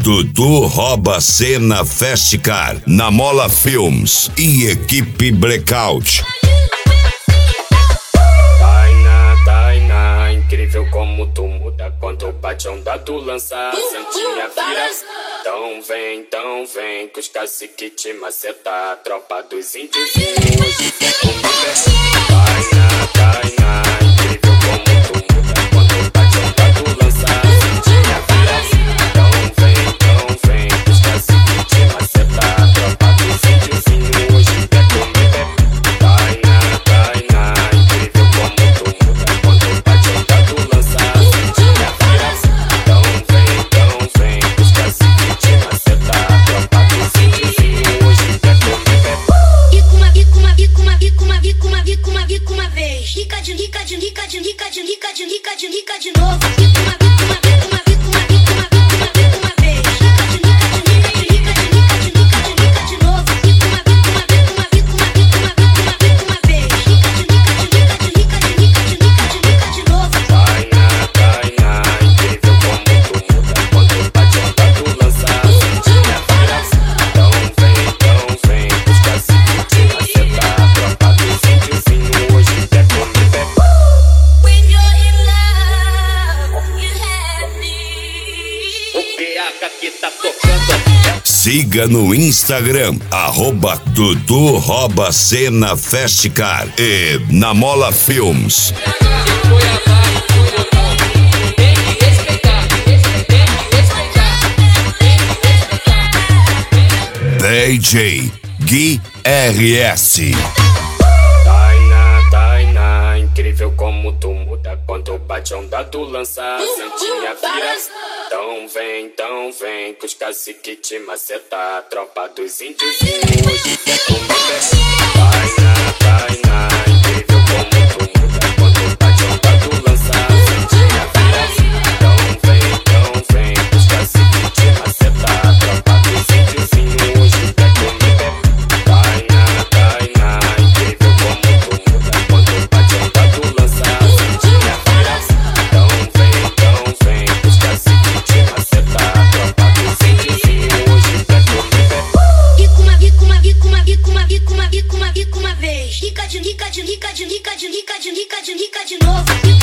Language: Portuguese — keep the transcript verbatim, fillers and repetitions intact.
Dudu rouba cena Festcar, na Mola Films e equipe Blackout. Tainá, Tainá, incrível como tu muda quando bate a onda tu lança a santinha vira. Então vem, então vem, que os cacique te maceta, a tropa dos índios e hoje quer comer. Tainá, Tainá, incrível como tu muda quando bate a onda tu lança a santinha vira. Então vem, então vem, que os cacique te maceta, a tropa dos índios e hoje quer comer. Tainá, Tainá, incrível como tu muda quando bate a onda tu lança a santinha vira. Então vem, então vem, que os cacique te maceta, a tropa dos índios e hoje quer comer. Bico uma, bico uma, bico uma, bico uma, bico uma, bico uma, bico uma vez. Rica de rica de rica de rica de rica de rica de rica de novo. Bico uma, bico uma, bico uma, bico uma, bico uma, bico uma, bico uma vez. Rica de rica de rica de rica de rica de rica de rica de novo. Bico uma, bico uma, bico uma, bico uma, bico uma, bico uma, bico uma vez. Rica de rica de rica de rica de rica de rica de rica de novo. Tainá, Tainá, incrível como tu muda quando bate a onda tu lança a santinha vira. Então vem, então vem, que os cacique te maceta, a tropa dos índios e hoje quer comer. When you're in love, you have me. O P H que tá tocando. Siga no Instagram, arroba Dudu rouba cena Festcar e na Mola Films. D J Gui R S. Tainá, Tainá, incrível como tu muda quando bate a onda tu lança a santinha vira. Então vem, então vem, que os cacique te maceta, a tropa dos índios e hoje quer comer. Tainá, Tainá, incrível como tu muda quando bate a onda tu lança a santinha vira. Então vem, então vem, que os cacique te maceta, a tropa dos índios e hoje quer comer. Tainá, Tainá, incrível como tu muda quando bate a onda tu lança a santinha vira. Então vem, então vem, que os cacique te maceta, a tropa dos índios e hoje quer comer. Bico uma, bico uma, bico uma, bico uma, bico uma, bico uma, bico uma vez. Rica de rica de rica de rica de rica de rica de rica de novo.